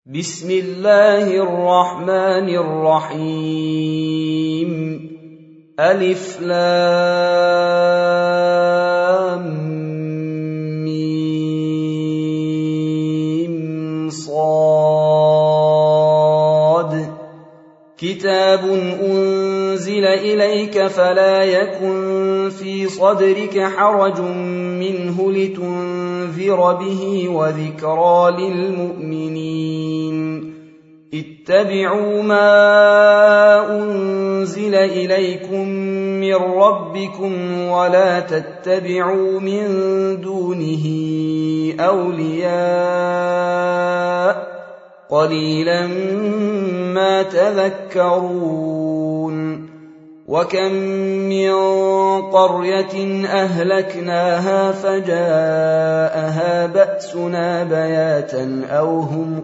بسم الله الرحمن الرحيم ألف لام ميم صاد كتاب أنزل إليك فلا يكن في صدرك حرج منه لتنذر به وذكرى للمؤمنين اتبعوا ما أنزل إليكم من ربكم ولا تتبعوا من دونه أولياء قليلا ما تذكرون وكم من قرية أهلكناها فجاءها بأسنا بياتا أو هم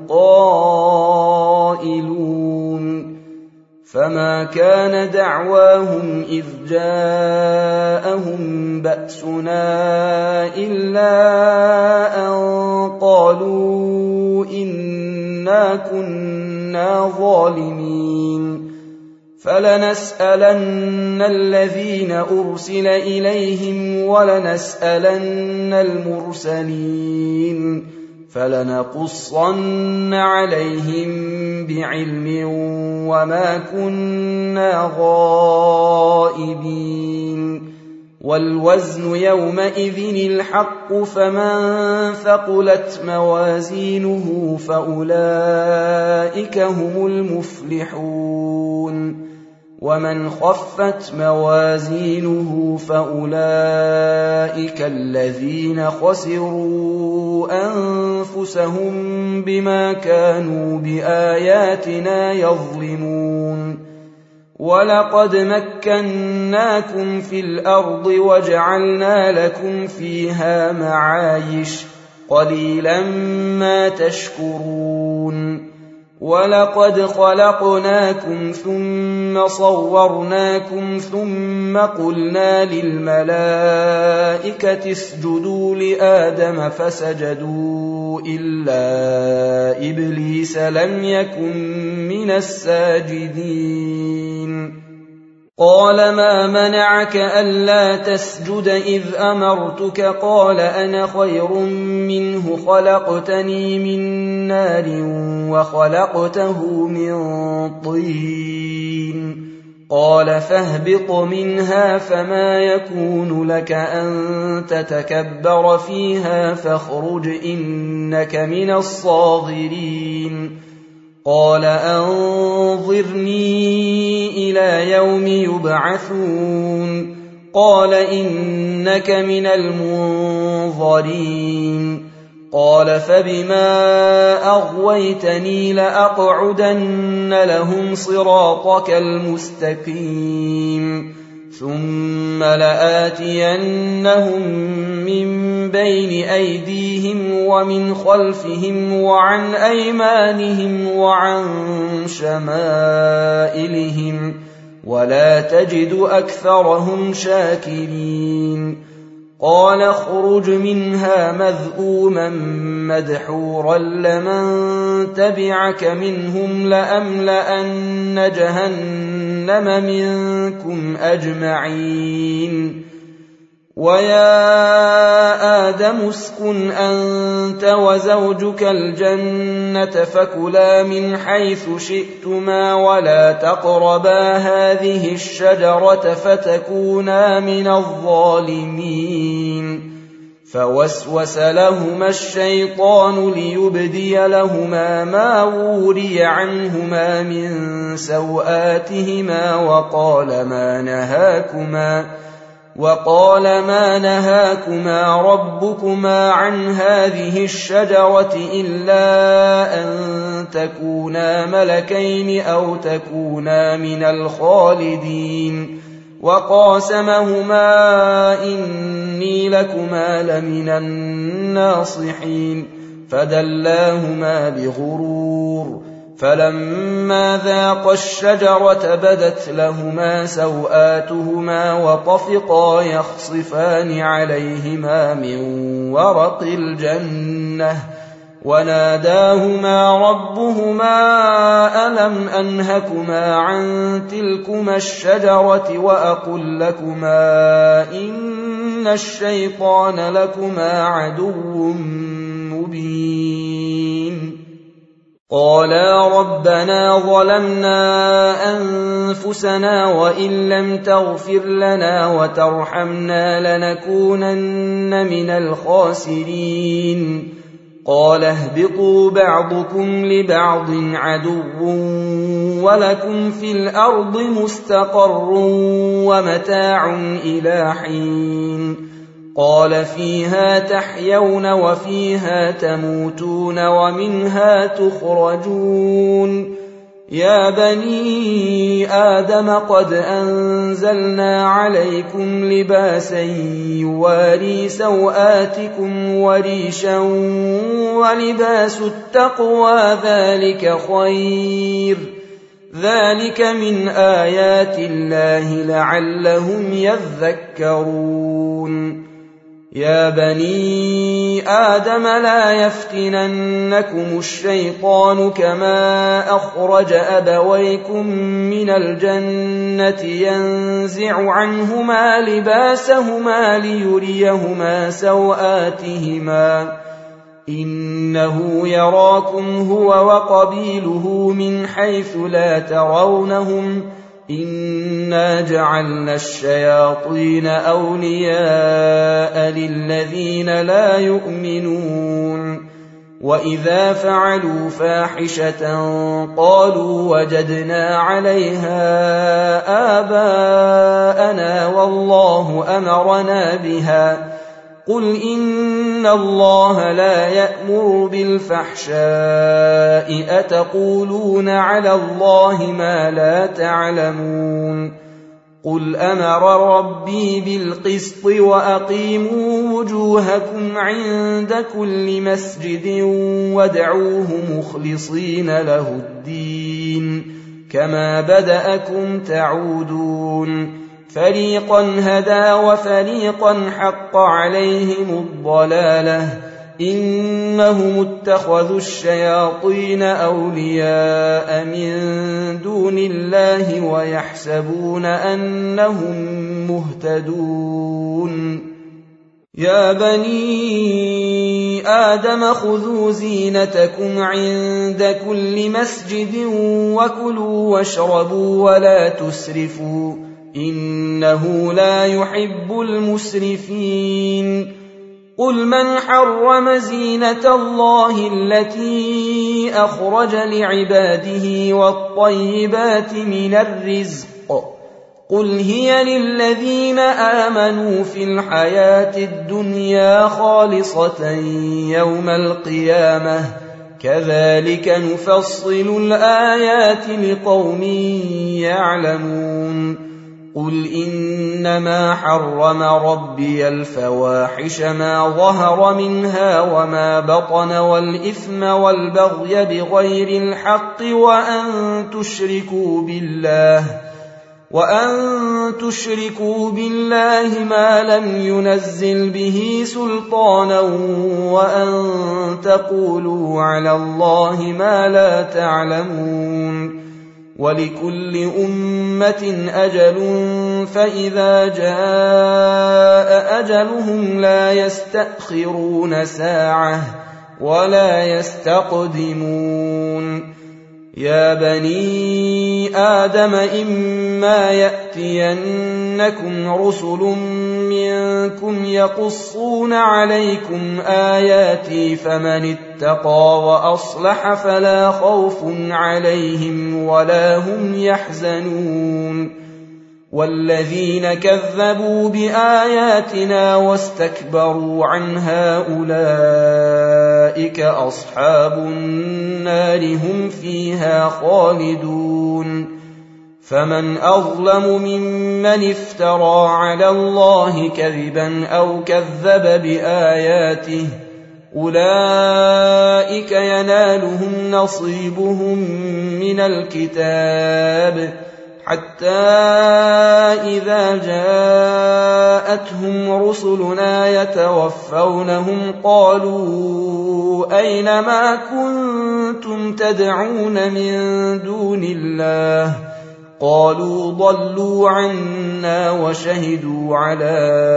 قائلون فما كان دعواهم إذ جاءهم بأسنا إلا أن قالوا إنا كنا ظالمين فلنسألن الذين أرسل إليهم ولنسألن المرسلين فلنقصن عليهم بعلم وما كنا غائبين والوزن يومئذ الحق فمن ثقلت موازينه فأولئك هم المفلحون ومن خفت موازينه فأولئك الذين خسروا أنفسهم بما كانوا بآياتنا يظلمون ولقد مكناكم في الأرض وجعلنا لكم فيها معايش قليلا ما تشكرون ولقد خلقناكم ثم صورناكم ثم قلنا للملائكة اسجدوا لآدم فسجدوا إلا إبليس لم يكن من الساجدين قال ما منعك ألا تسجد إذ أمرتك قال أنا خير منه خلقتني من نار وخلقته من طين قال فاهبط منها فما يكون لك أن تتكبر فيها فاخرج إنك من الصاغرين قال أنظرني إلى يوم يبعثون قال إنك من المنظرين قال فبما أغويتني لأقعدن لهم صراطك المستقيم ثم لآتينهم من بين أيديهم ومن خلفهم وعن أيمانهم وعن شمائلهم ولا تجد أكثرهم شاكرين قال اخرج منها مذءوما مدحورا لمن تبعك منهم لأملأن جهنم منكم أجمعين ويا آدم اسكن أنت وزوجك الجنة فكلا من حيث شئتما ولا تقربا هذه الشجرة فتكونا من الظالمين فوسوس لهما الشيطان ليبدي لهما ما وري عنهما من سوآتهما وقال ما نهاكما ربكما عن هذه الشجرة إلا أن تكونا ملكين أو تكونا من الخالدين وقاسمهما إني لكما لمن الناصحين فدلاهما بغرور فلما ذاقا الشجرة بدت لهما سوآتهما وطفقا يخصفان عليهما من ورق الجنة وناداهما ربهما ألم أنهكما عن تلكما الشجرة وأقل لكما إن الشيطان لكما عدو مبين قالا ربنا ظلمنا أنفسنا وإن لم تغفر لنا وترحمنا لنكونن من الخاسرين قال اهبطوا بعضكم لبعض عدو ولكم في الأرض مستقر ومتاع إلى حين قال فيها تحيون وفيها تموتون ومنها تخرجون يا بني آدم قد أنزلنا عليكم لباسا يواري سوآتكم وريشا ولباس التقوى ذلك خير ذلك من آيات الله لعلهم يذكرون يا بني آدم لا يفتننكم الشيطان كما أخرج أبويكم من الجنة ينزع عنهما لباسهما ليريهما سوآتهما إنه يراكم هو وقبيله من حيث لا ترونهم إنا جعلنا الشياطين أولياء للذين لا يؤمنون وإذا فعلوا فاحشة قالوا وجدنا عليها آباءنا والله أمرنا بها قل إن الله لا يأمر بالفحشاء أتقولون على الله ما لا تعلمون قل أمر ربي بالقسط وأقيموا وجوهكم عند كل مسجد وادعوه مخلصين له الدين كما بدأكم تعودون فريقا هدى وفريقا حق عليهم الضلالة إنهم اتخذوا الشياطين أولياء من دون الله ويحسبون أنهم مهتدون يا بني آدم خذوا زينتكم عند كل مسجد وكلوا واشربوا ولا تسرفوا إنه لا يحب المسرفين قل من حرم زينة الله التي أخرج لعباده والطيبات من الرزق قل هي للذين آمنوا في الحياة الدنيا خالصة يوم القيامة كذلك نفصل الآيات لقوم يعلمون قل إنما حرم ربي الفواحش ما ظهر منها وما بطن والإثم والبغي بغير الحق وأن تشركوا بالله ما لم ينزل به سلطانا وأن تقولوا على الله ما لا تعلمون ولكل أمة أجل فإذا جاء أجلهم لا يستأخرون ساعة ولا يستقدمون يا بني آدم إما يأتينكم رسل منكم يقصون عليكم آياتي فمن اتقى وأصلح فلا خوف عليهم ولا هم يحزنون والذين كذبوا بآياتنا واستكبروا عنها أولئك أصحاب النار هم فيها خالدون فمن أظلم ممن افترى على الله كذبا أو كذب بآياته أولئك ينالهم نصيبهم من الكتاب حتى إذا جاءتهم رسلنا يتوفونهم قالوا أين ما كنتم تدعون من دون الله قالوا ضلوا عنا وشهدوا على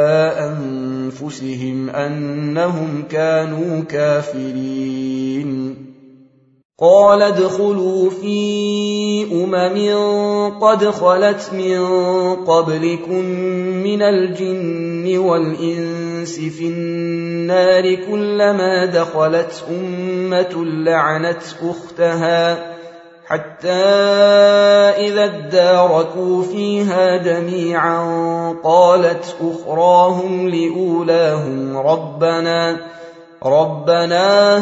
أنفسهم أنهم كانوا كافرين قال ادخلوا في قد خلت من قبلكم من الجن والإنس في النار كلما دخلت أمة لعنت أختها حتى إذا اداركوا فيها جميعا قالت أخراهم لأولاهم ربنا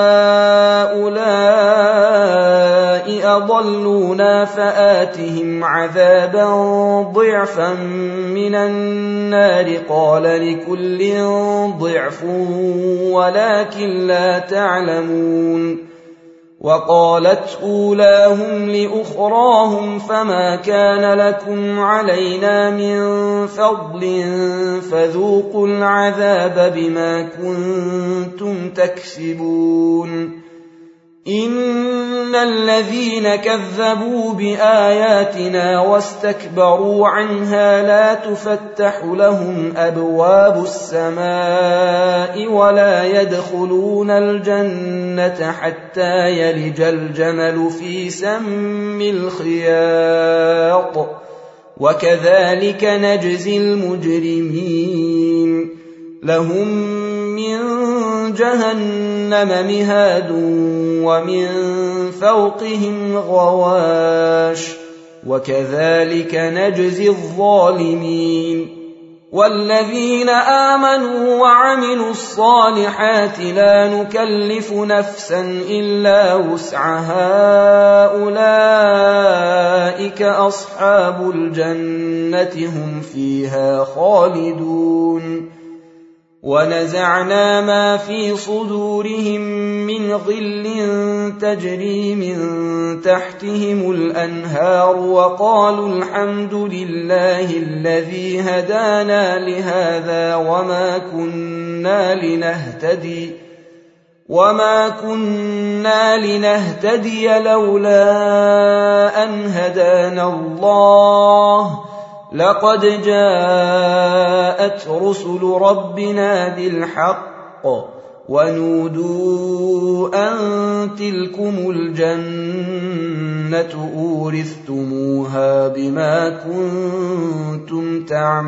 هؤلاء أضلونا فآتهم عذابا ضعفا من النار قال لكل ضعف ولكن لا تعلمون وقالت أولاهم لأخراهم فما كان لكم علينا من فضل فذوقوا العذاب بما كنتم تكسبون إن الذين كذبوا بآياتنا واستكبروا عنها لا تفتح لهم أبواب السماء ولا يدخلون الجنة حتى يلج الجمل في سم الخياط وكذلك نجزي المجرمين لهم من جهنم مهاد ومن فوقهم غواش وكذلك نجزي الظالمين والذين آمنوا وعملوا الصالحات لا نكلف نفسا إلا وسعها أولئك أصحاب الجنة هم فيها خالدون ونزعنا ما في صدورهم من غل تجري من تحتهم الأنهار وقالوا الحمد لله الذي هدانا لهذا وما كنا لنهتدي لولا أن هدانا الله لقد جاءت رسل ربنا بالحق ونودوا أن تلكم الجنة أورثتموها بما كنتم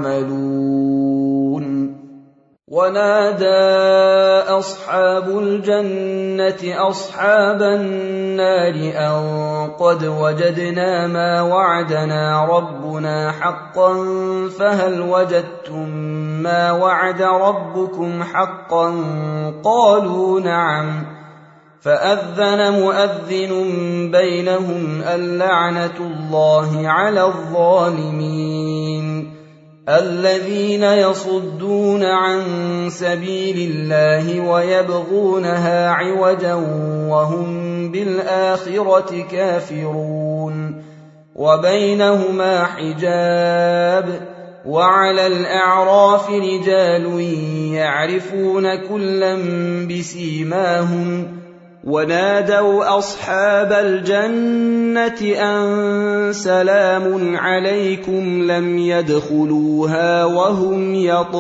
تعملون ونادى أصحاب الجنة أصحاب النار أن قد وجدنا ما وعدنا ربنا حقا فهل وجدتم ما وعد ربكم حقا قالوا نعم فأذن مؤذن بينهم اللعنة الله على الظالمين الذين يصدون عن سبيل الله ويبغونها عوجا وهم بالآخرة كافرون وبينهما حجاب وعلى الأعراف رجال يعرفون كلا بسيماهم ونادوا أصحاب الجنة أن سلام عليكم لم يدخلوها وهم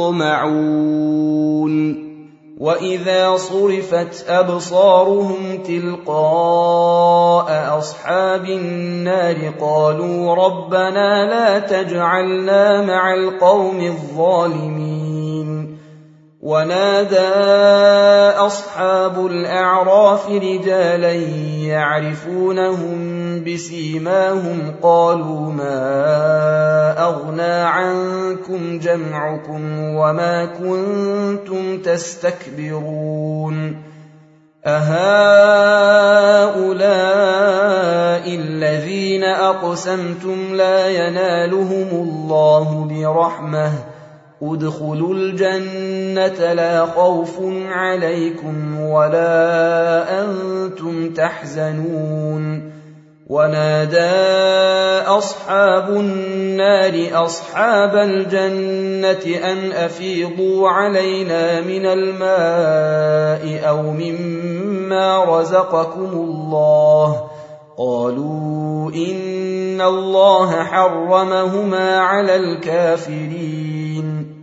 يطمعون وإذا صرفت أبصارهم تلقاء أصحاب النار قالوا ربنا لا تجعلنا مع القوم الظالمين ونادى أصحاب الأعراف رجالا يعرفونهم بسيماهم قالوا ما أغنى عنكم جمعكم وما كنتم تستكبرون أهؤلاء الذين أقسمتم لا ينالهم الله برحمة ادخلوا الجنة لا خوف عليكم ولا أنتم تحزنون ونادى أصحاب النار أصحاب الجنة أن أفيضوا علينا من الماء أو مما رزقكم الله. قالوا إن الله حرمهما على الكافرين.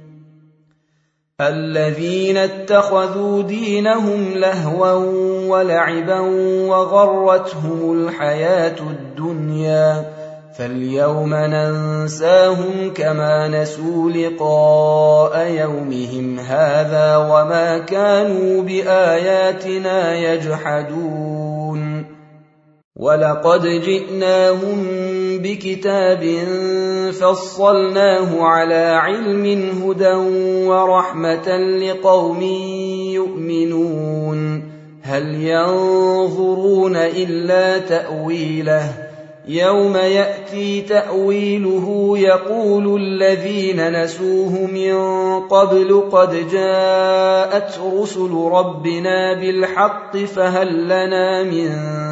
الذين اتخذوا دينهم لهوا ولعبا وغرتهم الحياة الدنيا فاليوم ننساهم كما نسوا لقاء يومهم هذا وما كانوا بآياتنا يجحدون. ولقد جئناهم بكتاب فصلناه على علم هدى ورحمة لقوم يؤمنون. هل ينظرون إلا تأويله يوم يأتي تأويله يقول الذين نسوه من قبل قد جاءت رسل ربنا بالحق فهل لنا من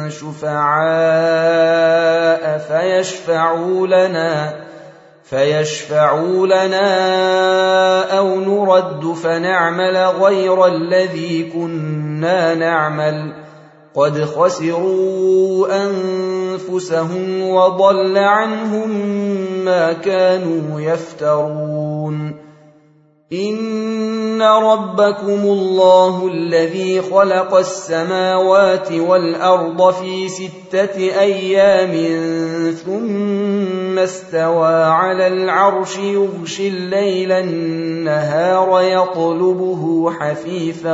شفعاء فيشفعوا لنا أو نرد فنعمل غير الذي كنا نعمل قد خسروا أنفسهم وضل عنهم ما كانوا يفترون. إن ربكم الله الذي خلق السماوات والأرض في 6 أيام ثم استوى على العرش يغشي الليل النهار يطلبه حثيثا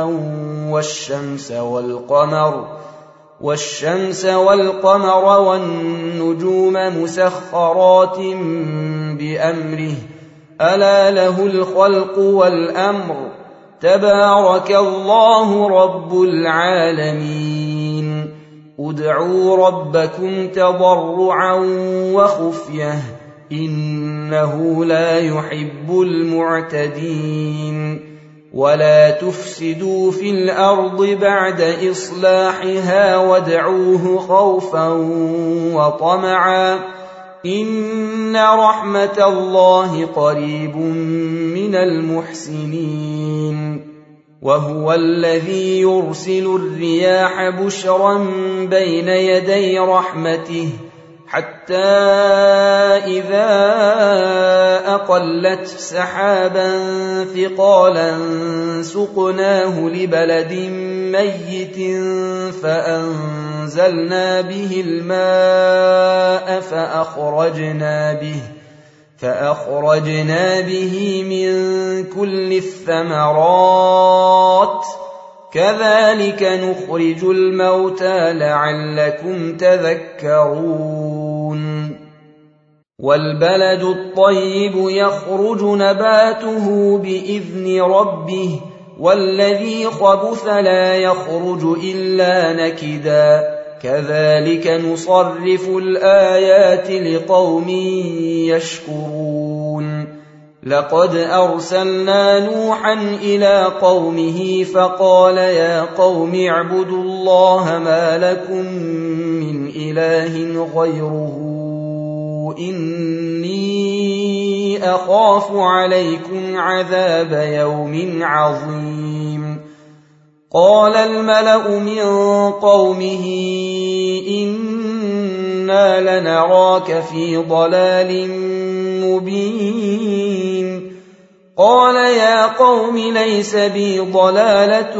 والشمس والقمر والنجوم مسخرات بأمره ألا له الخلق والأمر تبارك الله رب العالمين. ادعوا ربكم تضرعا وخفية إنه لا يحب المعتدين. ولا تفسدوا في الأرض بعد إصلاحها وادعوه خوفا وطمعا إن رحمة الله قريب من المحسنين. وهو الذي يرسل الرياح بشرا بين يدي رحمته حتى إذا أقلت سحابا ثقالا سقناه لبلد ميت فأنزلنا به الماء فأخرجنا به من كل الثمرات كذلك نخرج الموتى لعلكم تذكرون. والبلد الطيب يخرج نباته بإذن ربه والذي خبث لا يخرج إلا نكدا كذلك نصرف الآيات لقوم يشكرون. لقد أرسلنا نوحا إلى قومه فقال يا قوم اعبدوا الله ما لكم من إله غيره إني أخاف عليكم عذاب يوم عظيم. قال الملأ من قومه إنا لنراك في ضلال مبين. قال يا قوم ليس بي ضلالة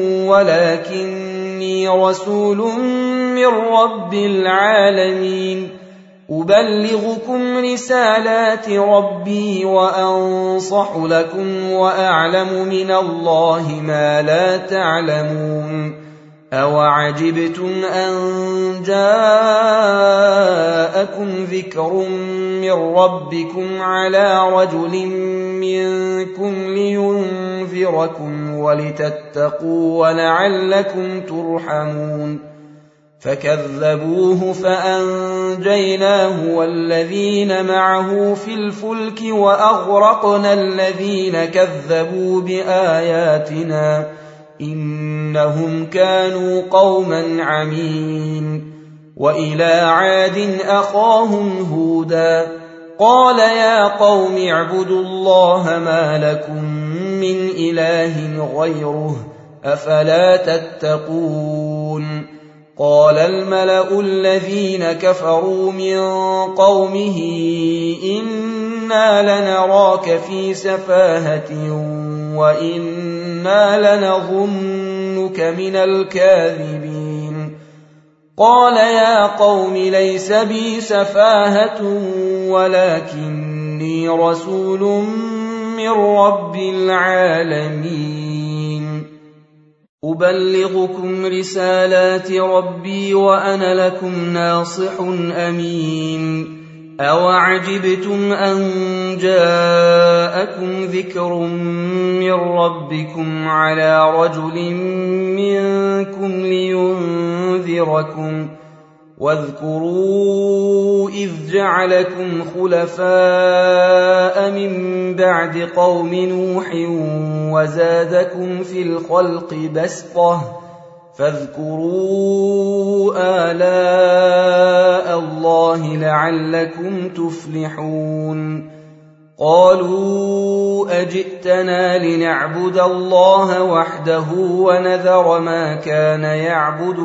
ولكني رسول من رب العالمين أبلغكم رسالات ربي وأنصح لكم وأعلم من الله ما لا تعلمون. أوعجبتم أن جاءكم ذكر من ربكم على رجل منكم لينذركم ولتتقوا ولعلكم ترحمون. فكذبوه فأنجيناه والذين معه في الفلك وأغرقنا الذين كذبوا بآياتنا إنهم كانوا قوما عمين. وإلى عاد أخاهم هودا قال يا قوم اعبدوا الله ما لكم من إله غيره أفلا تتقون قال الملأ الذين كفروا من قومه إنا لنراك في سفاهة وإنا لنظنك من الكاذبين قال يا قوم ليس بي سفاهة ولكني رسول من رب العالمين أبلغكم رسالات ربي وأنا لكم ناصح أمين أوعجبتم أن جاءكم ذكر من ربكم على رجل منكم لينذركم واذكروا إذ جعلكم خلفاء من بعد قوم نوح وزادكم في الخلق بسطة فاذكروا آلاء الله لعلكم تفلحون قالوا أجئتنا لنعبد الله وحده ونذر ما كان يعبد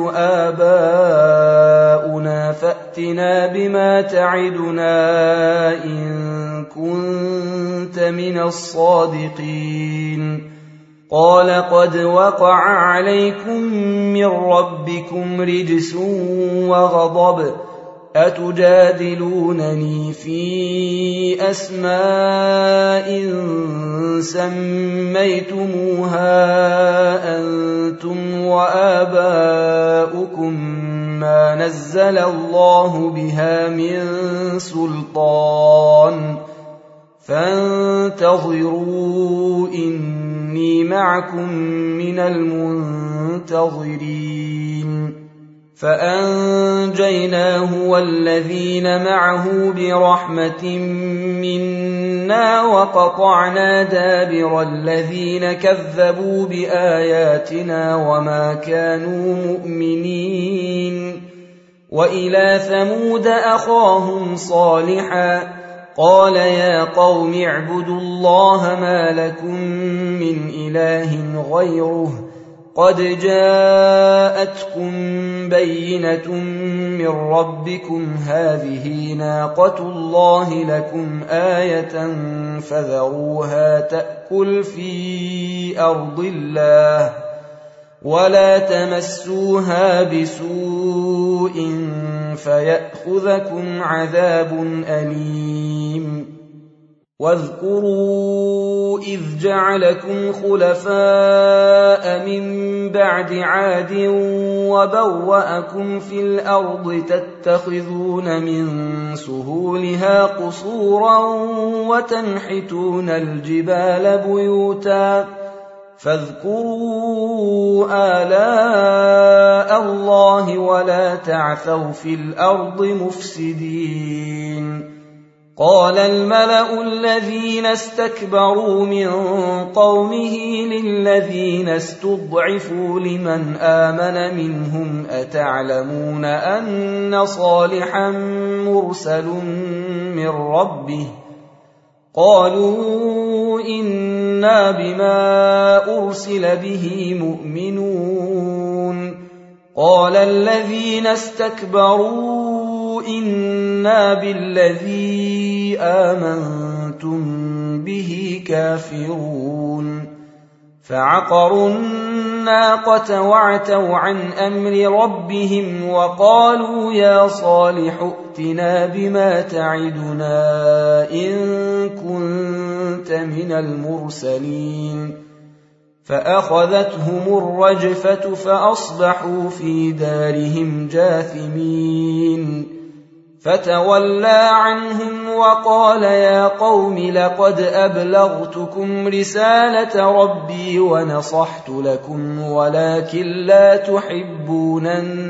آباؤنا فأتنا بما تعدنا إن كنت من الصادقين قال قد وقع عليكم من ربكم رجس وغضب أتجادلونني في أسماء سميتموها أنتم وآباؤكم ما نزل الله بها من سلطان فانتظروا إني معكم من المنتظرين فأنجيناه والذين معه برحمة منا وقطعنا دابر الذين كذبوا بآياتنا وما كانوا مؤمنين وإلى ثمود أخاهم صالحا قال يا قوم اعبدوا الله ما لكم من إله غيره قد جاءتكم بينة من ربكم هذه ناقة الله لكم آية فذروها تأكل في أرض الله ولا تمسوها بسوء فيأخذكم عذاب أليم واذكروا إذ جعلكم خلفاء من بعد عاد وبوأكم في الأرض تتخذون من سهولها قصورا وتنحتون الجبال بيوتا فاذكروا آلاء الله ولا تعثوا في الأرض مفسدين قال الملأ الذين استكبروا من قومه للذين استضعفوا لمن آمن منهم أتعلمون أن صالحا مرسل من ربه قالوا إنا بما أرسل به مؤمنون قال الذين استكبروا إنا بالذي آمنتم به كافرون فعقروا الناقة وعتوا عن أمر ربهم وقالوا يا صالح ائتنا بما تعدنا إن كنت من المرسلين فأخذتهم الرجفة فأصبحوا في دارهم جاثمين فتولى عنهم وقال يا قوم لقد أبلغتكم رسالة ربي ونصحت لكم ولكن لا تحبون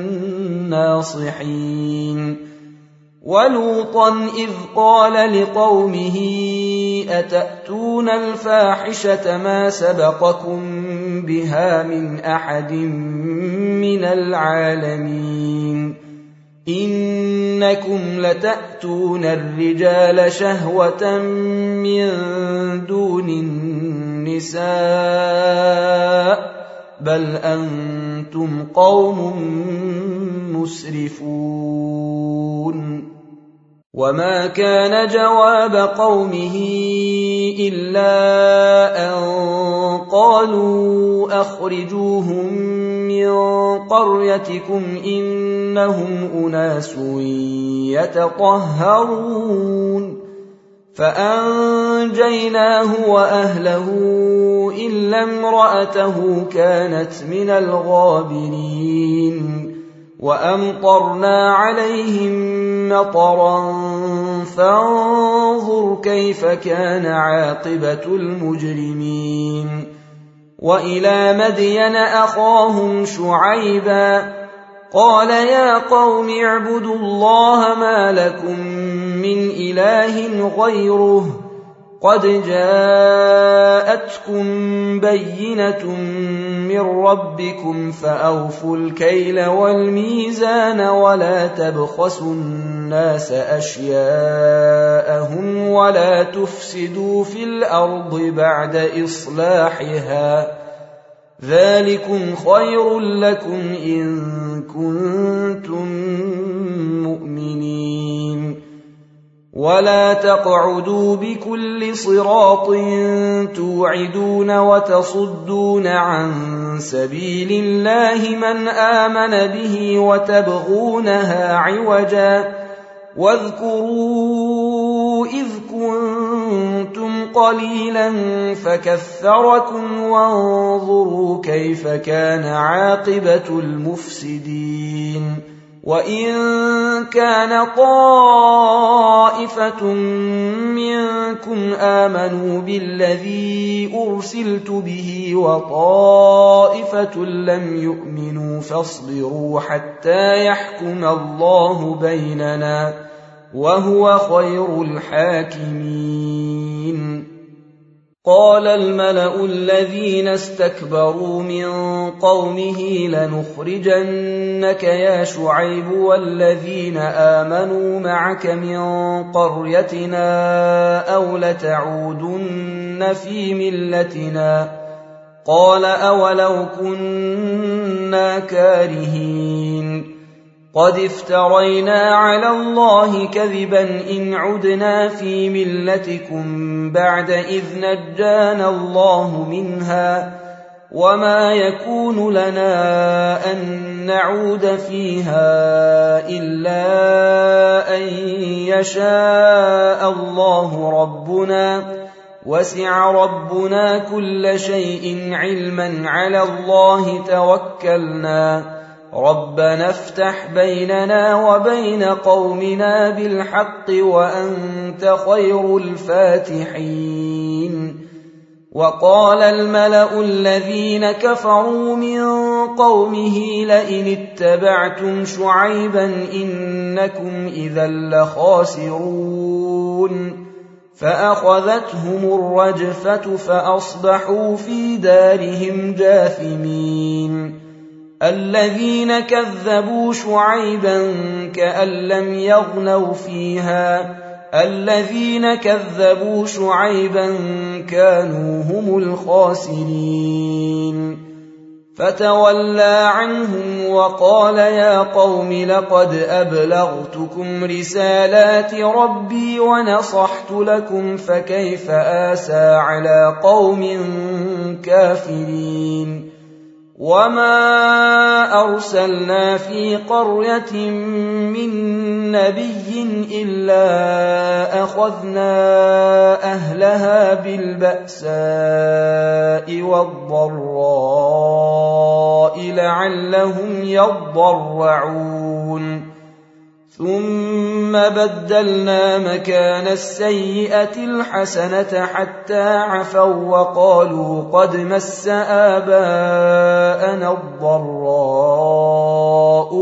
الناصحين ولوطا إذ قال لقومه أتأتون الفاحشة ما سبقكم بها من أحد من العالمين إنكم لتأتون الرجال شهوة من دون النساء بل أنتم قوم مسرفون وما كان جواب قومه إلا أن قالوا أخرجوهم من قريتكم إنهم أناس يتطهرون فأنجيناه وأهله إلا امرأته كانت من الغابرين وأمطرنا عليهم مطرا فانظر كيف كان عاقبة المجرمين وإلى مدين أخاهم شعيبا قال يا قوم اعبدوا الله ما لكم من إله غيره قد جاءتكم بينة من ربكم فأوفوا الكيل والميزان ولا تبخسوا الناس أشياءهم ولا تفسدوا في الأرض بعد إصلاحها ذلكم خير لكم إن كنتم مؤمنين ولا تقعدوا بكل صراط توعدون وتصدون عن سبيل الله من آمن به وتبغونها عوجا واذكروا إذ كنتم قليلا فكثركم وانظروا كيف كان عاقبة المفسدين وإن كان طائفة منكم آمنوا بالذي أرسلت به وطائفة لم يؤمنوا فاصبروا حتى يحكم الله بيننا وهو خير الحاكمين قال الملأ الذين استكبروا من قومه لنخرجنك يا شعيب والذين آمنوا معك من قريتنا أو لتعودن في ملتنا قال أولو كنا كارهين قد افترينا على الله كذبا إن عدنا في ملتكم بعد إذ نجانا الله منها وما يكون لنا أن نعود فيها إلا أن يشاء الله ربنا وسع ربنا كل شيء علما على الله توكلنا ربنا افتح بيننا وبين قومنا بالحق وأنت خير الفاتحين وقال الملأ الذين كفروا من قومه لئن اتبعتم شعيبا إنكم إذا لخاسرون فأخذتهم الرجفة فأصبحوا في دارهم جاثمين الذين كذبوا شعيبا كأن لم يغنوا فيها الذين كذبوا شعيبا كانوا هم الخاسرين فتولى عنهم وقال يا قوم لقد أبلغتكم رسالات ربي ونصحت لكم فكيف آسى على قوم كافرين وما أرسلنا في قرية من نبي إلا أخذنا أهلها بالبأساء والضراء لعلهم يضرعون ثم بدلنا مكان السيئة الحسنة حتى عفوا وقالوا قد مس آباءنا الضراء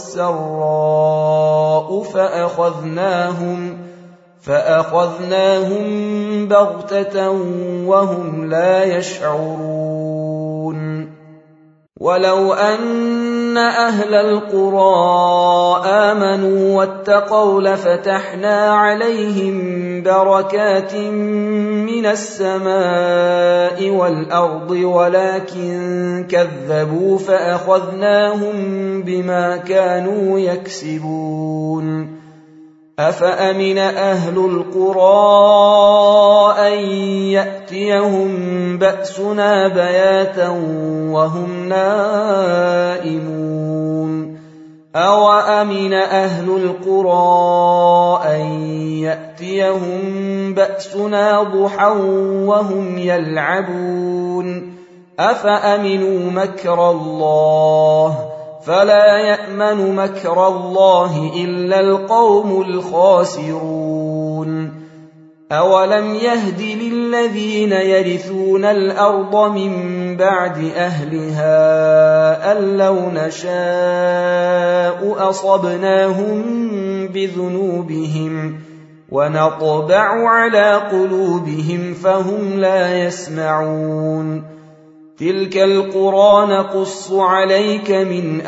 والسراء فأخذناهم بغتة وهم لا يشعرون ولو أن أهل القرى آمنوا واتقوا لفتحنا عليهم بركات من السماء والأرض ولكن كذبوا فأخذناهم بما كانوا يكسبون. أفأمن أهل القرى أن يأتيهم بأسنا بياتا وهم نائمون أوأمن أهل القرى أن يأتيهم بأسنا ضحى وهم يلعبون أفأمنوا مكر الله فلا يأمن مكر الله إلا القوم الخاسرون. أولم يهد للذين يرثون الأرض من بعد أهلها أن لو نشاء أصبناهم بذنوبهم ونطبع على قلوبهم فهم لا يسمعون. تلك القرى نقص عليك من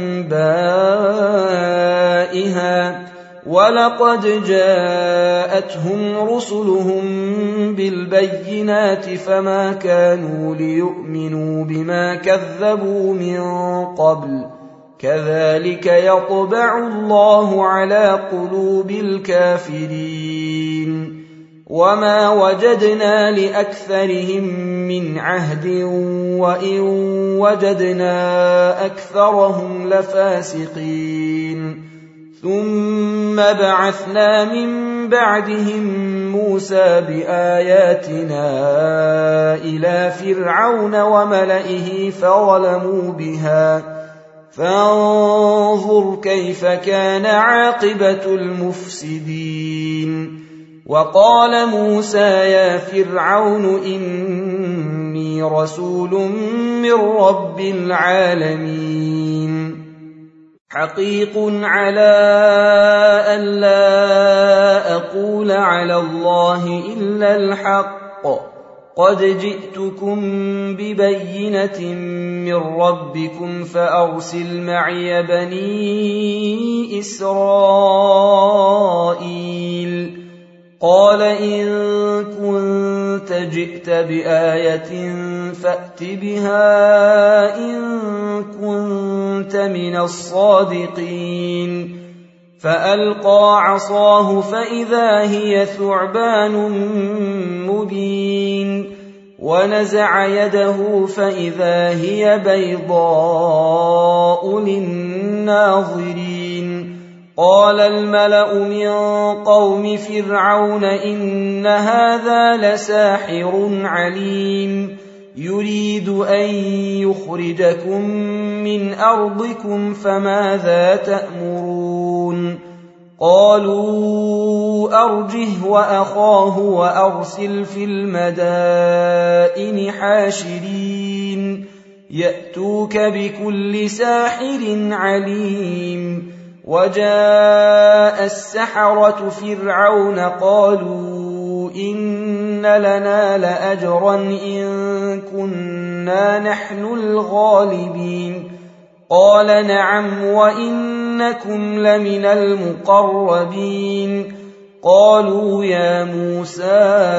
أنبائها ولقد جاءتهم رسلهم بالبينات فما كانوا ليؤمنوا بما كذبوا من قبل كذلك يطبع الله على قلوب الكافرين. وما وجدنا لأكثرهم من عهد وإن وجدنا أكثرهم لفاسقين. ثم بعثنا من بعدهم موسى بآياتنا إلى فرعون وملئه فظلموا بها فانظر كيف كان عاقبة المفسدين. وقال موسى يا فرعون إني رسول من رب العالمين حقيق على أن لا أقول على الله إلا الحق قد جئتكم ببينة من ربكم فأرسل معي بني إسرائيل. قال إن كنت جئت بآية فأت بها إن كنت من الصادقين. فألقى عصاه فإذا هي ثعبان مبين ونزع يده فإذا هي بيضاء للناظرين. قال الملأ من قوم فرعون إن هذا لساحر عليم يريد أن يخرجكم من أرضكم فماذا تأمرون. قالوا أرجه وأخاه وأرسل في المدائن حاشرين يأتوك بكل ساحر عليم. وجاء السحرة فرعون قالوا إن لنا لأجرا إن كنا نحن الغالبين. قال نعم وإنكم لمن المقربين. قالوا يا موسى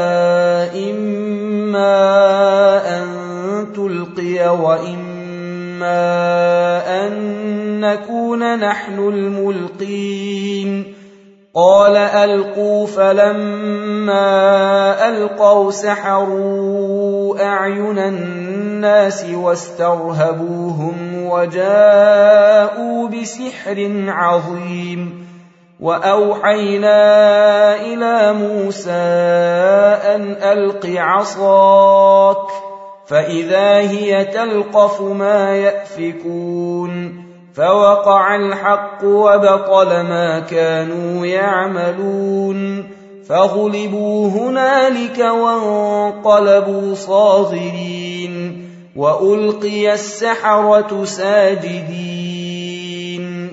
إما أن تلقي وإما أن نكون نحن الملقين. قال ألقوا فلما ألقوا سحروا أعين الناس واسترهبوهم وجاءوا بسحر عظيم. وأوحينا إلى موسى أن ألق عصاك فإذا هي تلقف ما يأفكون. فوقع الحق وبطل ما كانوا يعملون فغلبوا هنالك وانقلبوا صاغرين وألقي السحرة ساجدين.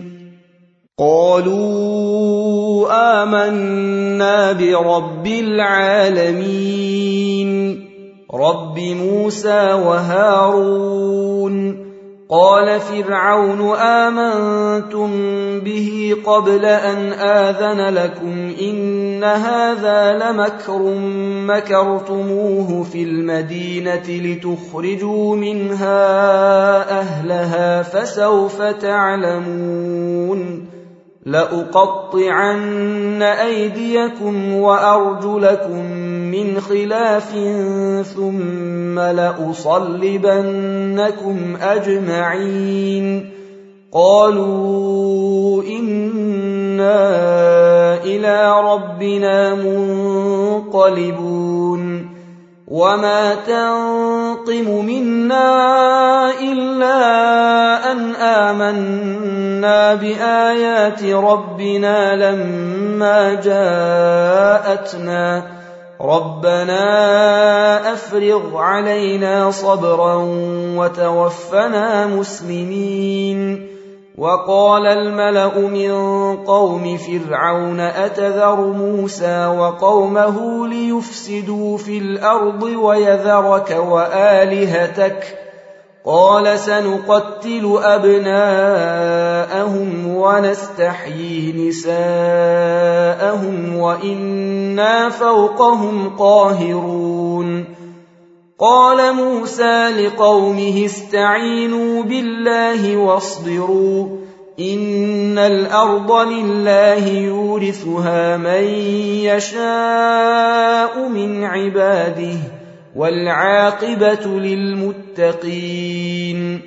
قالوا آمنا برب العالمين رب موسى وهارون. قال فرعون آمنتم به قبل أن آذن لكم إن هذا لمكر مكرتموه في المدينة لتخرجوا منها أهلها فسوف تعلمون لأقطعن أيديكم وأرجلكم من خلاف ثم لأصلبنكم أجمعين قالوا إنا إلى ربنا منقلبون وما تنقم منا إلا أن آمنا بآيات ربنا لما جاءتنا ربنا أفرغ علينا صبرا وتوفنا مسلمين وقال الملأ من قوم فرعون أتذر موسى وقومه ليفسدوا في الأرض ويذرك وآلهتك قال سنقتل أبناءهم ونستحيي نساءهم وإنا فوقهم قاهرون قال موسى لقومه استعينوا بالله واصبروا إن الأرض لله يورثها من يشاء من عباده والعاقبة للمتقين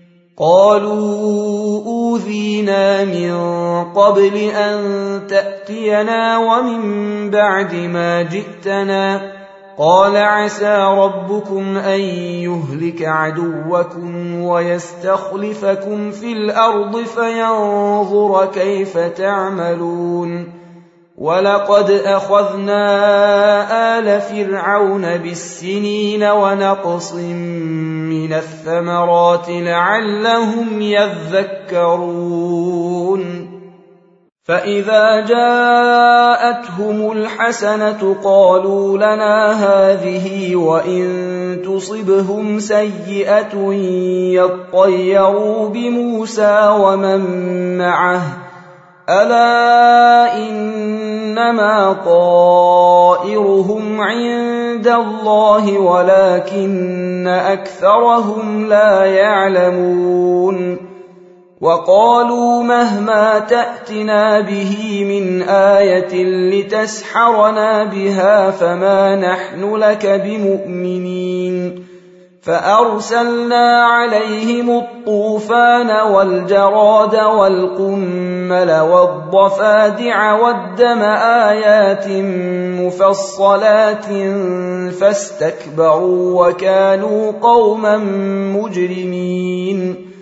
قالوا أوذينا من قبل أن تأتينا ومن بعد ما جئتنا قال عسى ربكم أن يهلك عدوكم ويستخلفكم في الأرض فينظر كيف تعملون ولقد أخذنا آل فرعون بالسنين ونقص من الثمرات لعلهم يذكرون فإذا جاءتهم الحسنة قالوا لنا هذه وإن تصبهم سيئة يطيروا بموسى ومن معه ألا إنما طائرهم عند الله ولكن أكثرهم لا يعلمون وقالوا مهما تأتنا به من آية لتسحرنا بها فما نحن لك بمؤمنين فأرسلنا عليهم الطوفان والجراد والقمل والضفادع والدم آيات مفصلات فاستكبروا وكانوا قوما مجرمين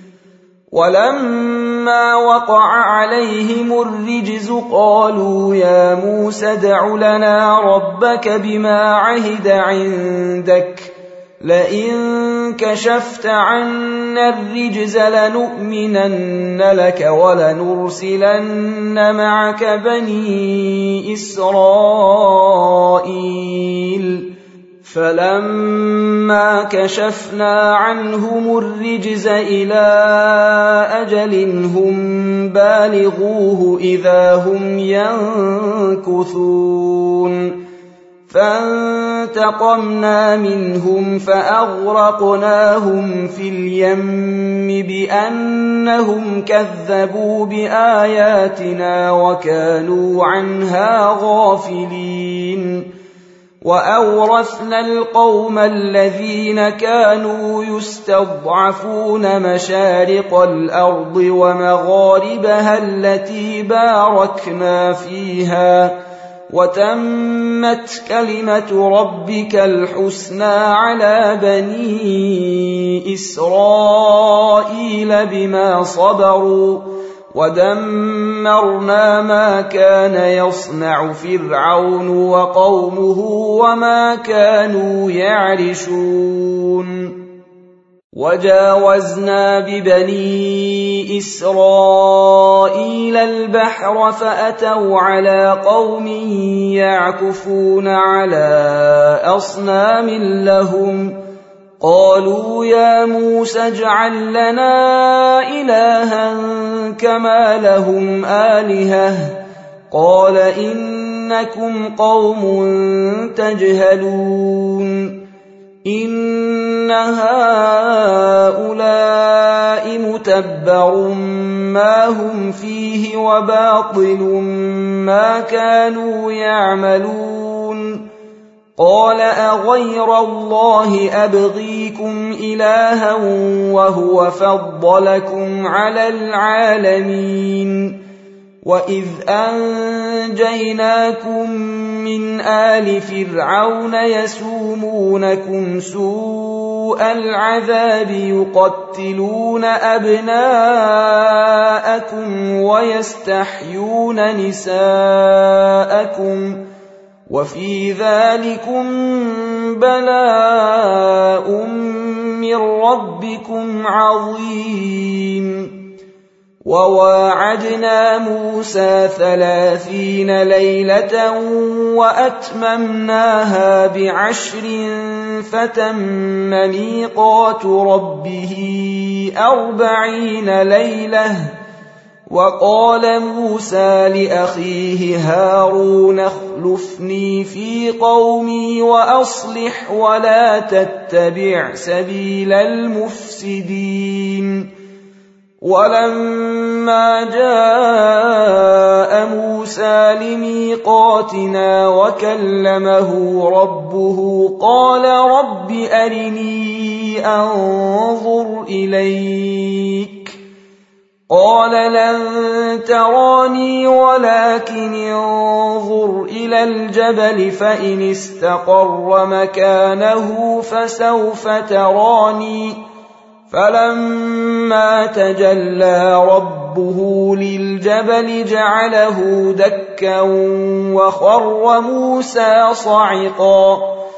ولما وقع عليهم الرجز قالوا يا موسى ادع لنا ربك بما عهد عندك لئن كشفت عنا الرجز لنؤمنن لك ولنرسلن معك بني إسرائيل فلما كشفنا عنهم الرجز إلى أجل هم بالغوه إذا هم ينكثون فانتقمنا منهم فأغرقناهم في اليم بأنهم كذبوا بآياتنا وكانوا عنها غافلين وأورثنا القوم الذين كانوا يستضعفون مشارق الأرض ومغاربها التي باركنا فيها وتمت كلمة ربك الحسنى على بني إسرائيل بما صبروا ودمرنا ما كان يصنع فرعون وقومه وما كانوا يعرشون وجاوزنا ببني إسرائيل البحر فأتوا على قوم يعكفون على أصنام لهم قالوا يا موسى اجعل لنا إلها كما لهم آلهة قال إنكم قوم تجهلون إن هؤلاء متبر ما هم فيه وباطل ما كانوا يعملون قال أغير الله أبغيكم إلها وهو فضلكم على العالمين وإذ أنجيناكم من آل فرعون يسومونكم سوء العذاب يقتلون أبناءكم ويستحيون نساءكم وفي ذلكم بلاء من ربكم عظيم وواعدنا موسى 30 ليلة وأتممناها ب10 فتم ميقات ربه 40 ليلة وقال موسى لأخيه هارون اخلفني في قومي وأصلح ولا تتبع سبيل المفسدين ولما جاء موسى لميقاتنا وكلمه ربه قال رب أرني أنظر إليك قال لن تراني ولكن انظر إلى الجبل فإن استقر مكانه فسوف تراني فلما تجلى ربه للجبل جعله دكا وخر موسى صعقا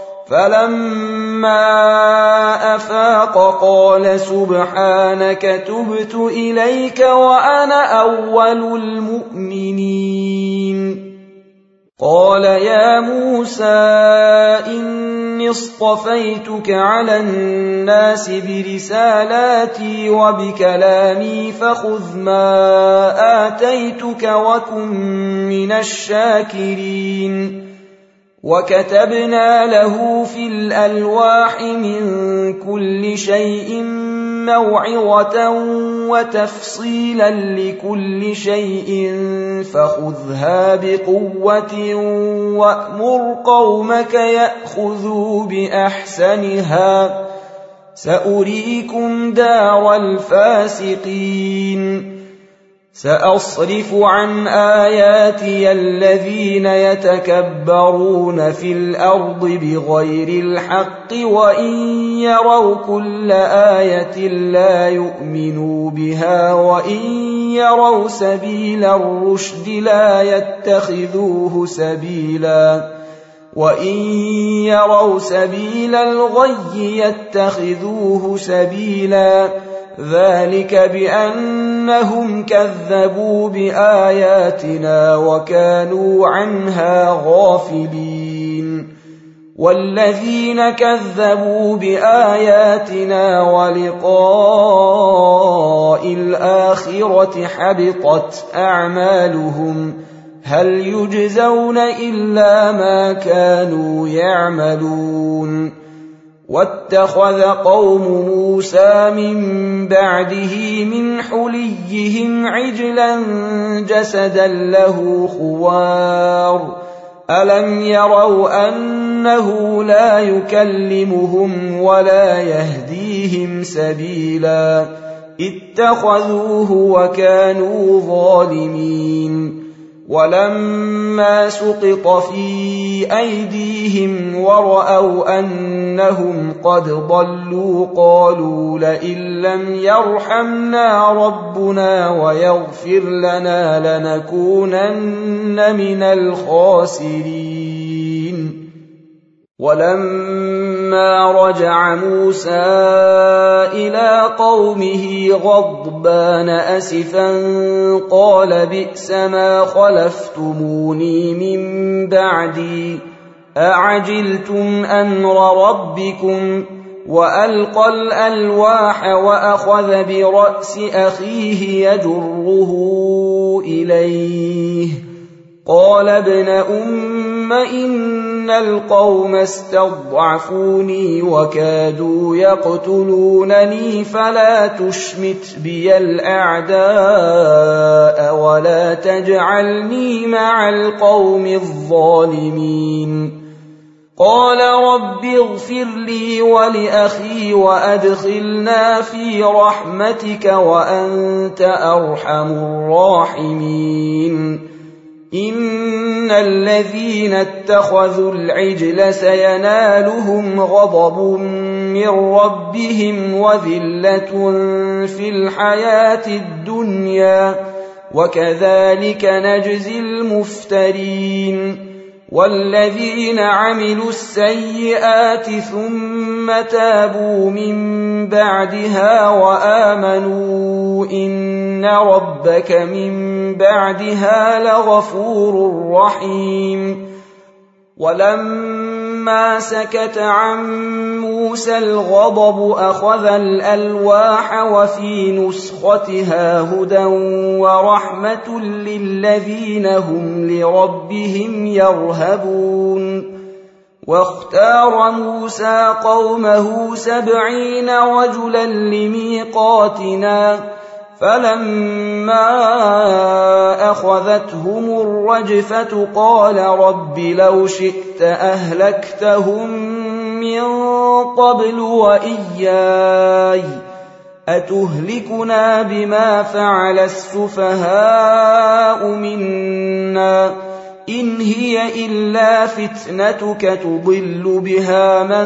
فلما أفاق قال سبحانك تبت إليك وأنا أول المؤمنين قال يا موسى إني اصطفيتك على الناس برسالاتي وبكلامي فخذ ما آتيتك وكن من الشاكرين وكتبنا له في الألواح من كل شيء موعظة وتفصيلا لكل شيء فخذها بقوة وأمر قومك يأخذوا بأحسنها سأريكم دار الفاسقين سأصرف عن آياتي الذين يتكبرون في الأرض بغير الحق وإن يروا كل آية لا يؤمنوا بها وإن يروا سبيل الرشد لا يتخذوه سبيلا وإن يروا سبيل الغي يتخذوه سبيلا ذلك بأنهم كذبوا بآياتنا وكانوا عنها غافلين والذين كذبوا بآياتنا ولقاء الآخرة حبطت أعمالهم هل يجزون إلا ما كانوا يعملون واتخذ قوم موسى من بعده من حليهم عجلا جسدا له خوار ألم يروا أنه لا يكلمهم ولا يهديهم سبيلا اتخذوه وكانوا ظالمين ولما سقط في أيديهم ورأوا أنهم قد ضلوا قالوا لئن لم يرحمنا ربنا ويغفر لنا لنكونن من الخاسرين ولما رجع موسى إلى قومه غضبان أسفا قال بئس ما خلفتموني من بعدي أعجلتم أمر ربكم وألقى الألواح وأخذ برأس أخيه يجره إليه قال ابن أم إن القوم استضعفوني وكادوا يقتلونني فلا تشمت بي الأعداء ولا تجعلني مع القوم الظالمين قال رب اغفر لي ولأخي وأدخلنا في رحمتك وأنت أرحم الراحمين إن الذين اتخذوا العجل سينالهم غضب من ربهم وذلة في الحياة الدنيا وكذلك نجزي المفترين والذين عملوا السيئات ثم تابوا من بعدها وآمنوا إن ربك من بعدها لغفور رحيم ولما سكت عن موسى الغضب أخذ الألواح وفي نسختها هدى ورحمة للذين هم لربهم يرهبون واختار موسى قومه 70 رجلا لميقاتنا فلما أخذتهم الرجفة قال رب لو شئت أهلكتهم من قبل وإياي أتهلكنا بما فعل السفهاء منا إن هي إلا فتنتك تضل بها من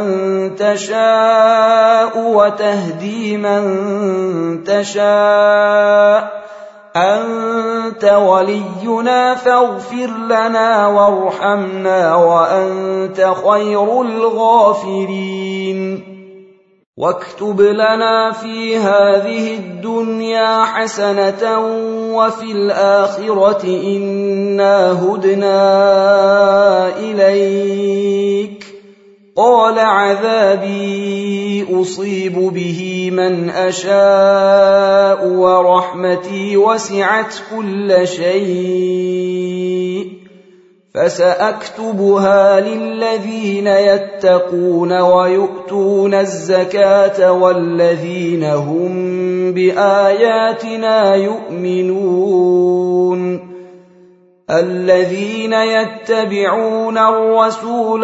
تشاء وتهدي من تشاء أنت ولينا فاغفر لنا وارحمنا وأنت خير الغافرين واكتب لنا في هذه الدنيا حسنة وفي الآخرة إنا هدنا إليك قال عذابي أصيب به من أشاء ورحمتي وسعت كل شيء فسأكتبها للذين يتقون ويؤتون الزكاة والذين هم بآياتنا يؤمنون الذين يتبعون الرسول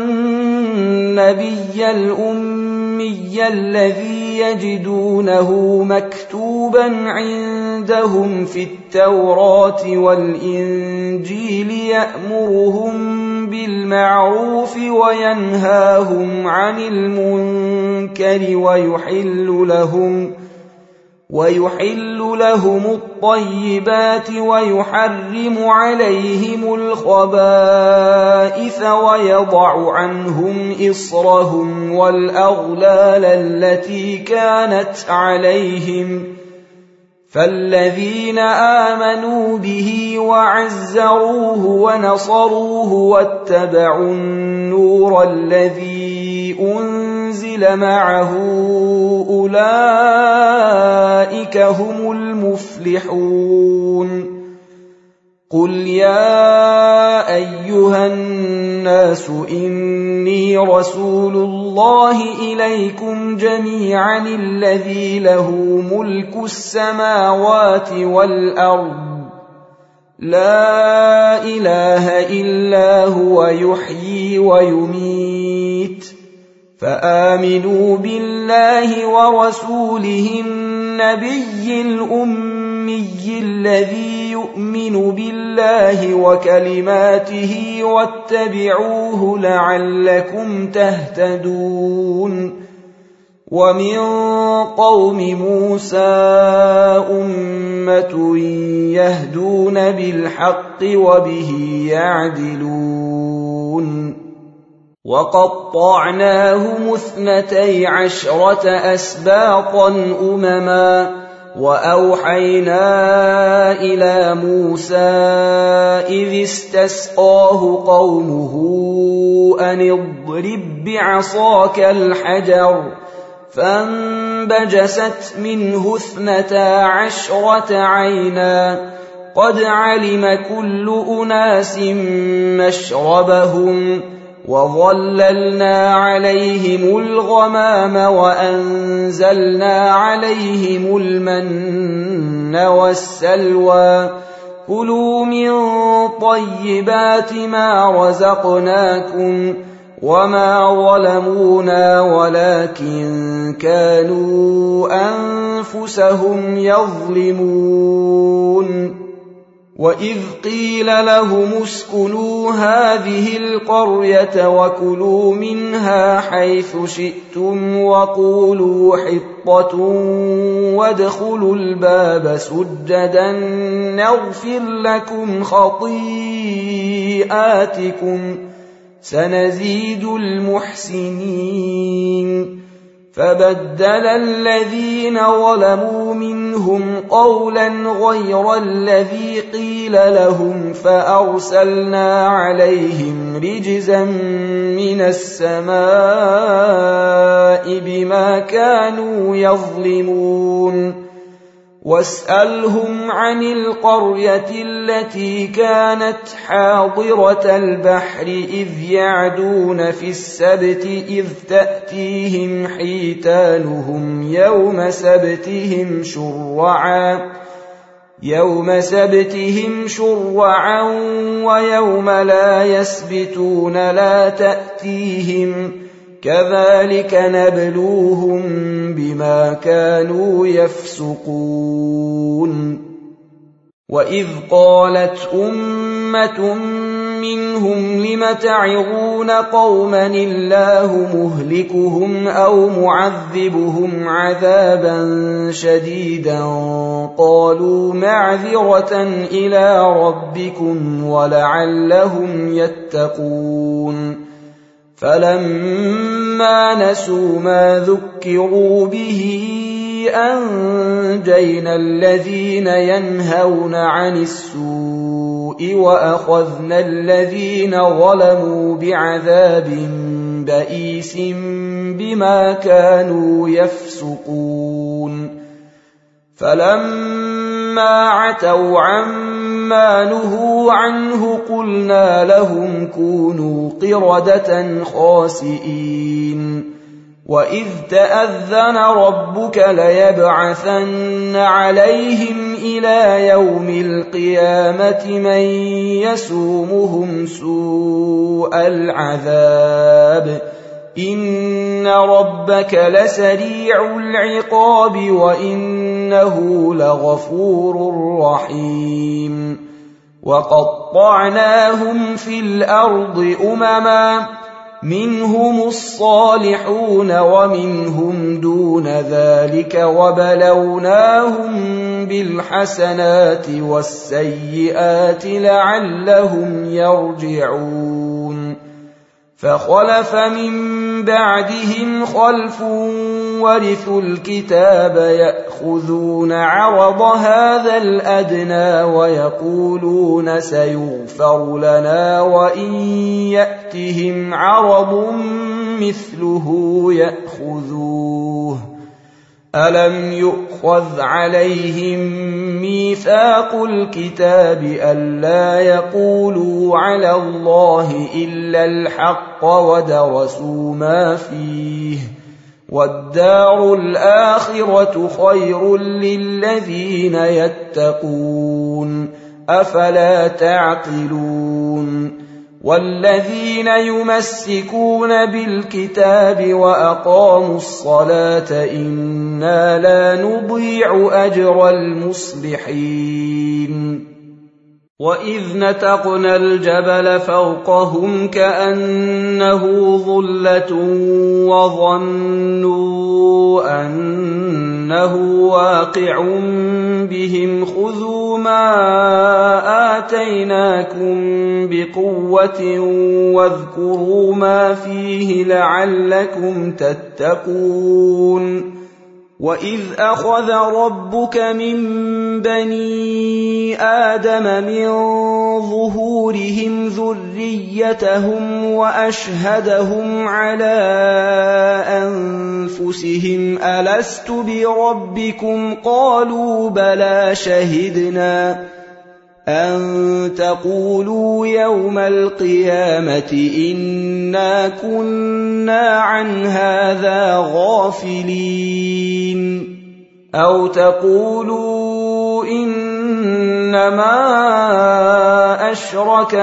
النبي الأمي الذي يجدونه مكتوبا عندهم في التوراة والإنجيل يأمرهم بالمعروف وينهاهم عن المنكر ويحل لهم الطيبات ويحرم عليهم الخبائث ويضع عنهم إصرهم والأغلال التي كانت عليهم فالذين آمنوا به وعزروه ونصروه واتبعوا النور الذي أنزل معه أولئك هم المفلحون قل يا أيها الناس إني رسول الله إليكم جميعا الذي له ملك السماوات والأرض لا إله إلا هو يحيي ويميت فآمنوا بالله ورسوله النبي الأمي الذي يؤمن بالله وكلماته واتبعوه لعلكم تهتدون ومن قوم موسى أمة يهدون بالحق وبه يعدلون وقطعناهم 12 أسباطا أمما وأوحينا إلى موسى إذ استسقاه قومه أن اضرب بعصاك الحجر فانبجست منه 12 عينا قد علم كل أناس مشربهم وظللنا عليهم الغمام وأنزلنا عليهم المن والسلوى كلوا من طيبات ما رزقناكم وما ظلمونا ولكن كانوا أنفسهم يظلمون وإذ قيل لهم اسكنوا هذه القرية وكلوا منها حيث شئتم وقولوا حطة وادخلوا الباب سجدا نغفر لكم خطيئاتكم سنزيد المحسنين فبدل الذين ظلموا منهم قولا غير الذي قيل لهم فأرسلنا عليهم رجزا من السماء بما كانوا يظلمون واسألهم عن القرية التي كانت حاضرة البحر إذ يعدون في السبت إذ تأتيهم حيتانهم يوم سبتهم شرعا ويوم لا يسبتون لا تأتيهم كذلك نبلوهم بما كانوا يفسقون وإذ قالت أمة منهم لم تعظون قوما الله مهلكهم أو معذبهم عذابا شديدا قالوا معذرة إلى ربكم ولعلهم يتقون فلما نسوا ما ذكروا به أنجينا الذين ينهون عن السوء وأخذنا الذين ظلموا بعذاب بئيس بما كانوا يفسقون فلما عتوا عما نهوا عنه قلنا لهم كونوا قردة خاسئين وإذ تأذن ربك ليبعثن عليهم إلى يوم القيامة من يسومهم سوء العذاب إن ربك لسريع العقاب وإنه لغفور رحيم وقطعناهم في الأرض أمما منهم الصالحون ومنهم دون ذلك وبلوناهم بالحسنات والسيئات لعلهم يرجعون فخلف من بعدهم خلف ورثوا الكتاب يأخذون عرض هذا الأدنى ويقولون سيغفر لنا وإن يأتهم عرض مثله يأخذوه ألم يؤخذ عليهم ميثاق الكتاب ألا يقولوا على الله إلا الحق ودرسوا ما فيه والدار الآخرة خير للذين يتقون أفلا تعقلون والذين يمسكون بالكتاب وأقاموا الصلاة إنا لا نضيع أجر المصلحين وإذ نتقنا الجبل فوقهم كأنه ظلة وظنوا أنه واقع بهم خذوا ما آتيناكم بقوة واذكروا ما فيه لعلكم تتقون وَإِذْ أَخَذَ رَبُّكَ مِن بَنِي آدَمَ مِن ظُهُورِهِمْ ذُرِّيَّتَهُمْ وَأَشْهَدَهُمْ عَلَىٰ أَنفُسِهِمْ أَلَسْتُ بِرَبِّكُمْ قَالُوا بَلَىٰ شَهِدْنَا أَن تَقُولُوا يَوْمَ الْقِيَامَةِ إِنَّا كُنَّا عَنْ هَٰذَا غَافِلِينَ أَوْ تَقُولُوا إِنَّمَا أَشْرَكَ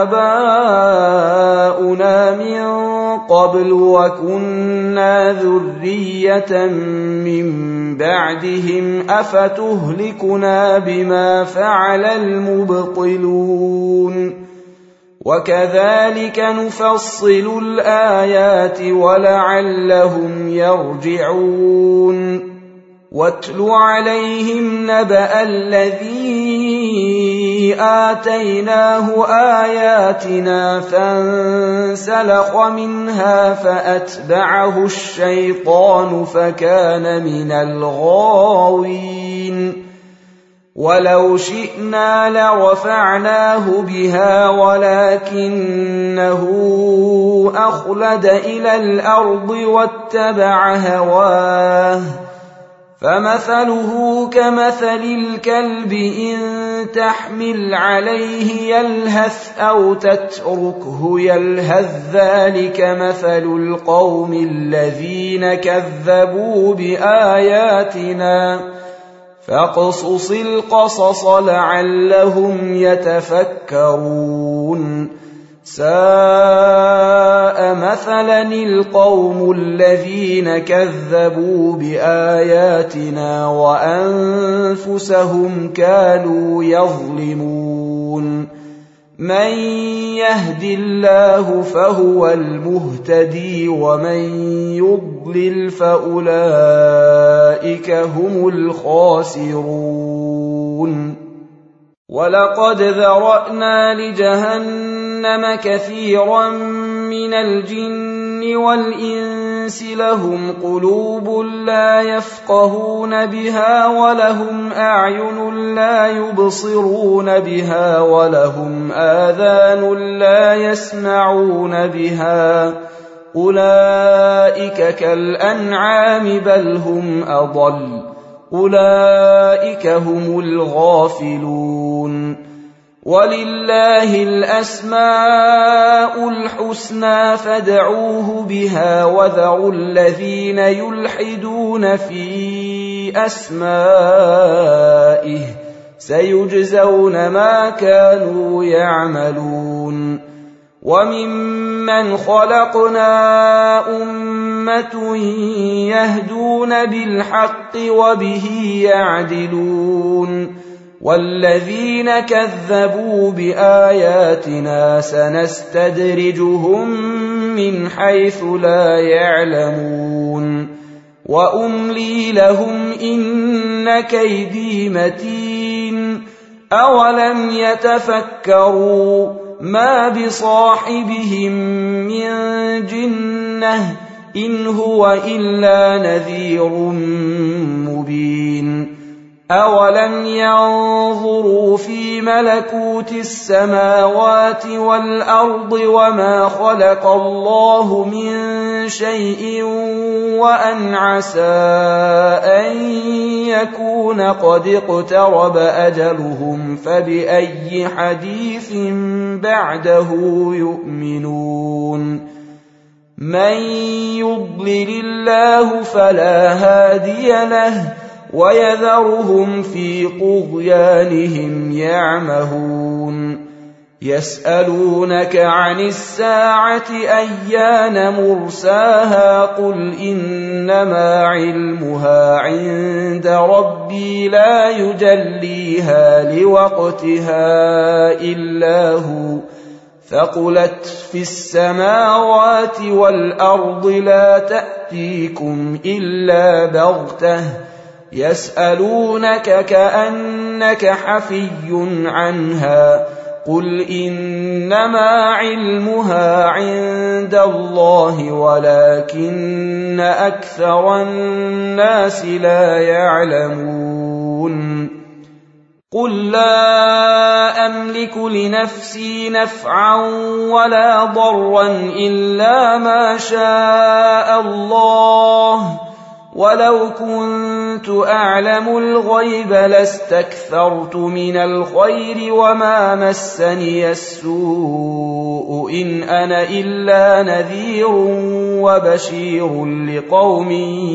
آبَاؤُنَا مِن قَبْلُ وَكُنَّا ذُرِّيَّةً مِّن بَعْدِهِمْ أَفَتُهْلِكُنَا بِمَا فَعَلَ الْمُبْطِلُونَ وَكَذَلِكَ نُفَصِّلُ الْآيَاتِ وَلَعَلَّهُمْ يَرْجِعُونَ وَاتْلُ عَلَيْهِمْ نَبَأَ الَّذِي آتَيْنَاهُ آيَاتِنَا فَانسَلَخَ مِنْهَا فَأَتْبَعَهُ الشَّيْطَانُ فَكَانَ مِنَ الْغَاوِينَ وَلَوْ شِئْنَا لَرَفَعْنَاهُ بِهَا وَلَكِنَّهُ أَخْلَدَ إِلَى الْأَرْضِ وَاتَّبَعَ هَوَاهُ فَمَثَلُهُ كَمَثَلِ الْكَلْبِ إِن تَحْمِلْ عَلَيْهِ يَلْهَثْ أَوْ تَتْرُكْهُ يَلْهَثْ ذَلِكَ مَثَلُ الْقَوْمِ الَّذِينَ كَذَّبُوا بِآيَاتِنَا فَاقْصُصِ الْقَصَصَ لَعَلَّهُمْ يَتَفَكَّرُونَ سَاءَ مَثَلًا الْقَوْمُ الَّذِينَ كَذَّبُوا بِآيَاتِنَا وَأَنفُسَهُمْ كَانُوا يَظْلِمُونَ مَن يَهْدِ اللَّهُ فَهُوَ الْمُهْتَدِي وَمَن يُضْلِلْ فَأُولَئِكَ هُمُ الْخَاسِرُونَ وَلَقَدْ ذَرَأْنَا لِجَهَنَّمَ كَثِيرًا مِنَ الْجِنِّ وَالْإِنسِ لَهُمْ قُلُوبٌ لَّا يَفْقَهُونَ بِهَا وَلَهُمْ أَعْيُنٌ لَّا يُبْصِرُونَ بِهَا وَلَهُمْ آذَانٌ لَّا يَسْمَعُونَ بِهَا أُولَئِكَ كَالْأَنْعَامِ بَلْ هُمْ أَضَلُّ أُولَئِكَ هم الْغَافِلُونَ وَلِلَّهِ الْأَسْمَاءُ الْحُسْنَى فَادْعُوهُ بِهَا وَذَرُوا الَّذِينَ يُلْحِدُونَ فِي أَسْمَائِهِ سَيُجْزَوْنَ مَا كَانُوا يَعْمَلُونَ وَمِمَّنْ خَلَقْنَا أُمَّةٌ يَهْدُونَ بِالْحَقِّ وَبِهِ يَعْدِلُونَ وَالَّذِينَ كَذَّبُوا بِآيَاتِنَا سَنَسْتَدْرِجُهُم مِّنْ حَيْثُ لَا يَعْلَمُونَ وَأُمْلِي لَهُمْ إِنَّ كَيْدِي مَتِينٌ أَوَلَمْ يَتَفَكَّرُوا مَا بِصَاحِبِهِم مِّن جِنَّةٍ إِنْ هُوَ إِلَّا نَذِيرٌ مُّبِينٌ أَوَلَمْ يَنظُرُوا فِي مَلَكُوتِ السَّمَاوَاتِ وَالْأَرْضِ وَمَا خَلَقَ اللَّهُ مِن شَيْءٍ وَأَنْ عَسَىٰ أَن يَكُونَ قَدِ اقْتَرَبَ أَجَلُهُمْ فَبِأَيِّ حَدِيثٍ بَعْدَهُ يُؤْمِنُونَ مَن يُضْلِلِ اللَّهُ فَلَا هَادِيَ لَهُ وَيَذَرُهُمْ فِي طُغْيَانِهِمْ يَعْمَهُونَ يَسْأَلُونَكَ عَنِ السَّاعَةِ أَيَّانَ مُرْسَاهَا قُلْ إِنَّمَا عِلْمُهَا عِندَ رَبِّي لَا يُجَلِّيهَا لِوَقْتِهَا إِلَّا هُوَ ثَقُلَتْ فِي السَّمَاوَاتِ وَالْأَرْضِ لَا تَأْتِيكُمْ إِلَّا بَغْتَةً يَسْأَلُونَكَ كَأَنَّكَ حَفِيٌّ عَنْهَا قل إنما علمها عند الله ولكن أكثر الناس لا يعلمون قل لا أملك لنفسي نفعا ولا ضرا إلا ما شاء الله ولو كنت أعلم الغيب لاستكثرت من الخير وما مسني السوء إن أنا إلا نذير وبشير لقوم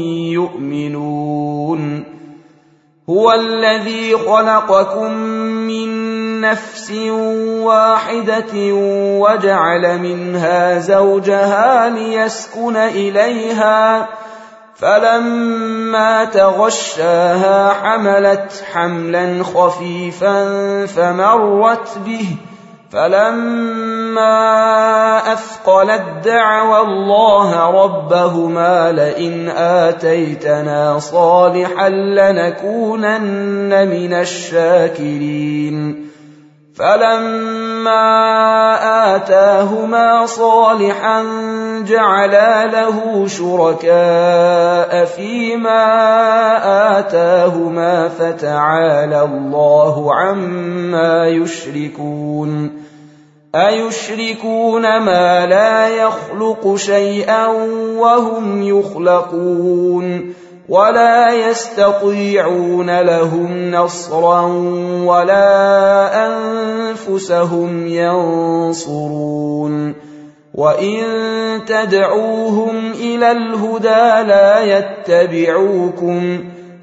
يؤمنون هو الذي خلقكم من نفس واحدة وجعل منها زوجها ليسكن إليها فلما تغشاها حملت حملا خفيفا فمرت به فلما أثقلت دعوا الله ربهما لئن آتيتنا صالحا لنكونن من الشاكرين فلما آتاهما صالحا جعلا له شركاء فيما آتاهما فتعالى الله عما يشركون أيشركون ما لا يخلق شيئا وهم يخلقون ولا يستطيعون لهم نصرا ولا أنفسهم ينصرون وإن تدعوهم إلى الهدى لا يتبعوكم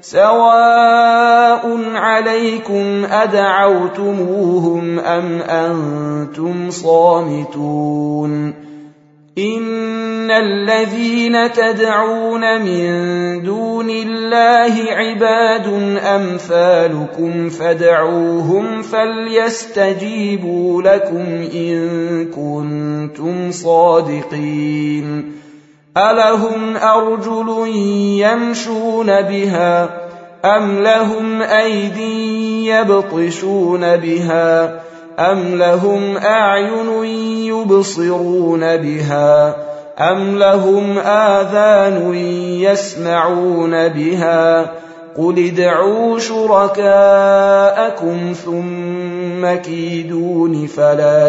سواء عليكم أدعوتموهم أم أنتم صامتون إن الذين تدعون من دون الله عباد أمثالكم فادعوهم فليستجيبوا لكم إن كنتم صادقين ألهم أرجل يمشون بها أم لهم أيدي يبطشون بها أم لهم أعين يبصرون بها أم لهم آذان يسمعون بها قل ادعوا شركاءكم ثم كيدون فلا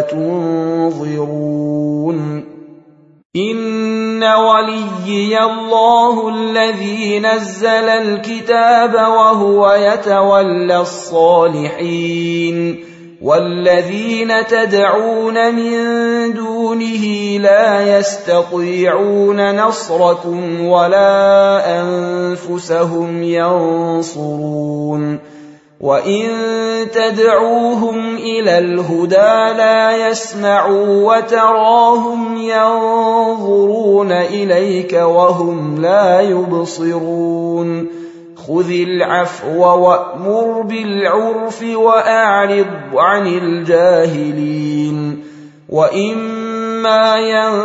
تنظرون إن وليي الله الذي نزل الكتاب وهو يتولى الصالحين والذين تدعون من دونه لا يستطيعون نصركم ولا أنفسهم ينصرون وإن تدعوهم إلى الهدى لا يسمعوا وتراهم ينظرون إليك وهم لا يبصرون خذ العفو وأمر بالعرف وأعرض عن الجاهلين وإما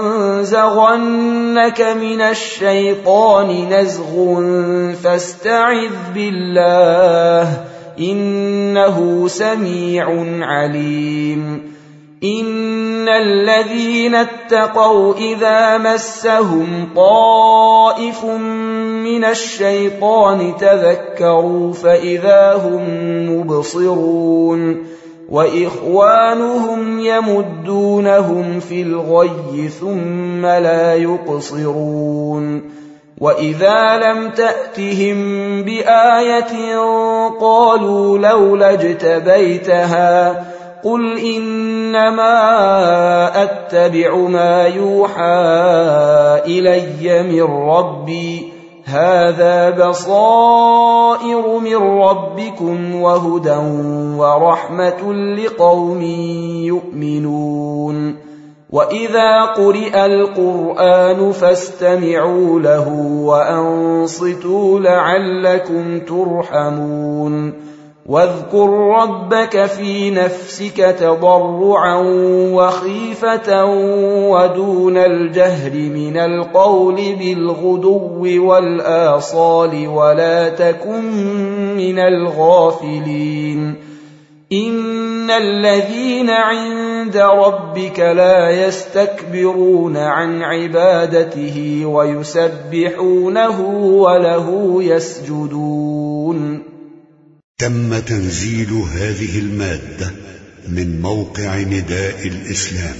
ينزغنك من الشيطان نزغ فاستعذ بالله إنه سميع عليم إن الذين اتقوا إذا مسهم طائف من الشيطان تذكروا فإذا هم مبصرون وإخوانهم يمدونهم في الغي ثم لا يقصرون وإذا لم تأتهم بآية قالوا لولا اجتبيتها قل إنما أتبع ما يوحى إلي من ربي هذا بصائر من ربكم وهدى ورحمة لقوم يؤمنون وإذا قرئ القرآن فاستمعوا له وأنصتوا لعلكم ترحمون واذكر ربك في نفسك تضرعا وخيفة ودون الجهر من القول بالغدو والآصال ولا تكن من الغافلين إن الذين عند ربك لا يستكبرون عن عبادته ويسبحونه وله يسجدون. تم تنزيل هذه المادة من موقع نداء الإسلام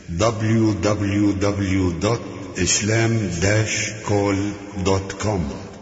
www.islam-call.com